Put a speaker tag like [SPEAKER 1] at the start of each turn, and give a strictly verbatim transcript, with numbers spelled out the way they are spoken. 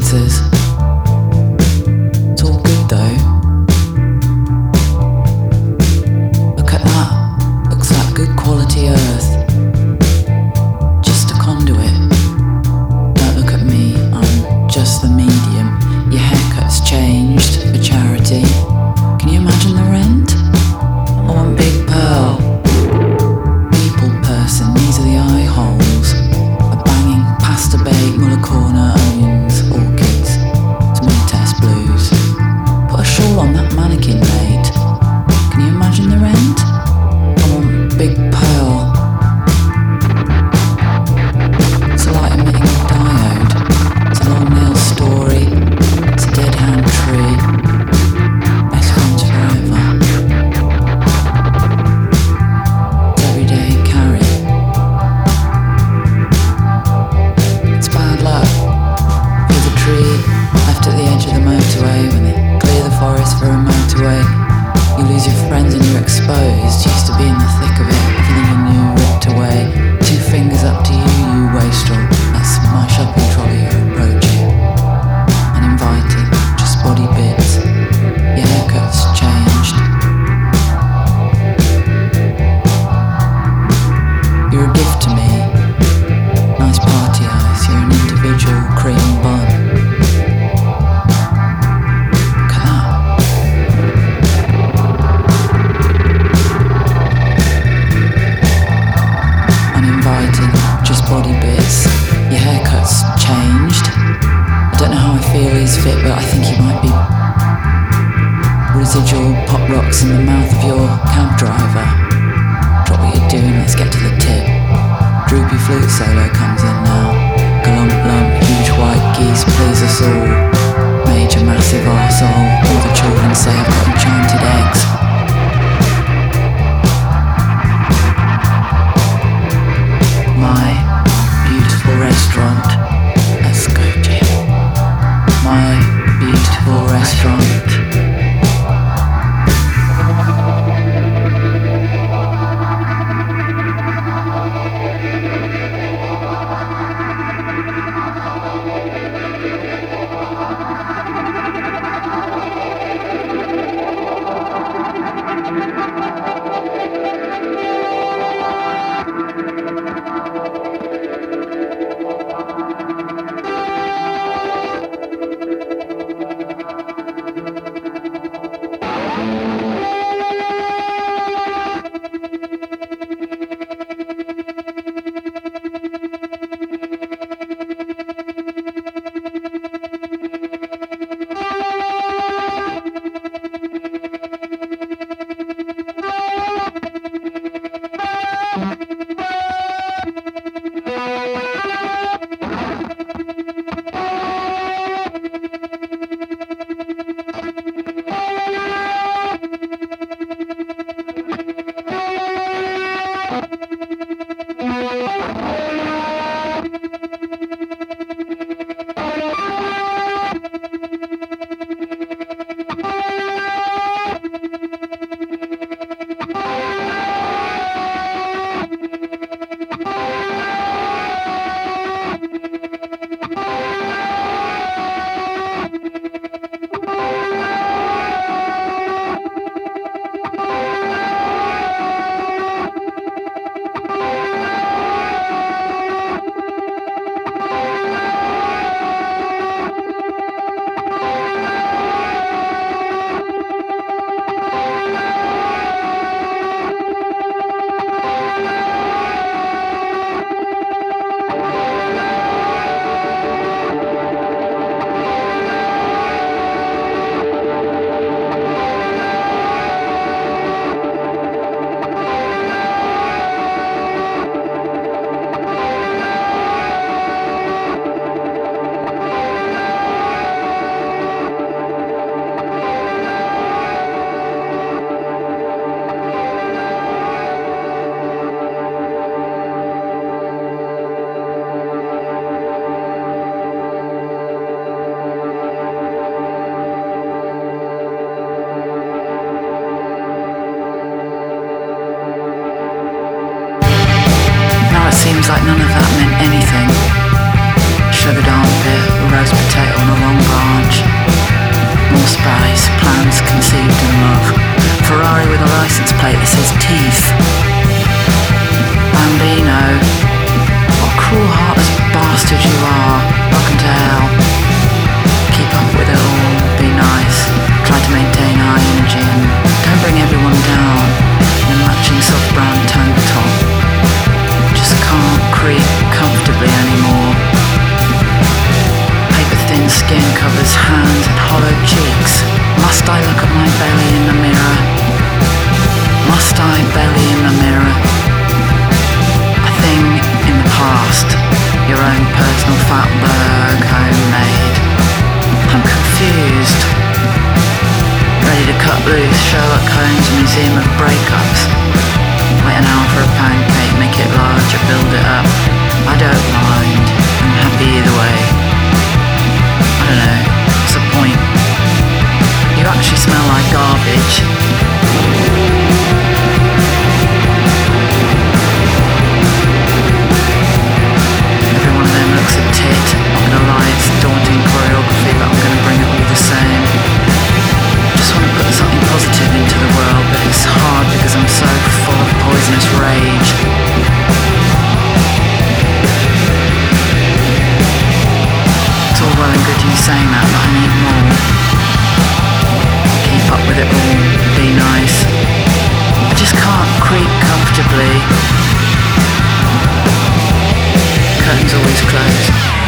[SPEAKER 1] answers. It's all good though. Look at that. Looks like good quality earth. Just a conduit. Don't look at me, I'm just the medium. Your haircut's changed for charity. Can you imagine the rent? I want Big Pearl. People person, these are the eye holes. A banging pasta bake, mulla corner, onions, orchids, tomato test blues. Put a shawl on that mannequin, mate. Can you imagine the rent? I want Big Pearl. It's a light emitting diode. It's a long nail story. It's a dead hand tree. Best friends forever. It's everyday carry. It's bad luck. There's a tree left at the edge of the motorway. When they clear the forest for a motorway, you lose your friends and you're exposed. You used to be in the thick of it. Everything you knew ripped away. Two fingers up to you, you wastrel. That's my shopping trolley you're approaching. Uninvited, just body bits. Your haircut's changed. You're a gift to me. Nice party eyes. You're an individual cream bun. Look at that. Uninvited, just body bits. Your haircut's changed. I don't know how I feel he's fit, but I think he might be. Residual pop rocks in the mouth of your cab driver. Drop what you're doing, let's get to the tip. Droopy flute solo comes in now. Galump lump, huge white geese, please us all. Major massive arsehole. All the children say I've got enchanted eggs. My beautiful restaurant. Let's go, Jim. My beautiful restaurant. Seems like none of that meant anything. Sugared armpit, roast potato on a long branch. More spice, plans conceived in love. Ferrari with a license plate that says teeth. Bambino, what cruel heartless bastard you are. Welcome to hell. Keep up with it all, be nice. Try to maintain high energy and don't bring everyone down in a matching soft brown tank top. Just can't creep comfortably anymore. Paper-thin skin covers hands and hollow cheeks. Must I look at my belly in the mirror? Must I belly in the mirror? A thing in the past. Your own personal fatberg, homemade. I'm confused. Ready to cut loose Sherlock Holmes' Museum of Breakups. Wait an hour for a pancake, make it larger, build it up. I don't mind. I'm happy either way. I don't know, what's the point? You actually smell like garbage. Every one of them looks a tit. Not gonna lie, it's daunting choreography, but I'm gonna bring it all the same. Just want to put something positive into the world, but it's hard because I'm so full of poisonous rage. It's all well and good you saying that, but I need more. Keep up with it all, be nice. I just can't creep comfortably. Curtains always closed.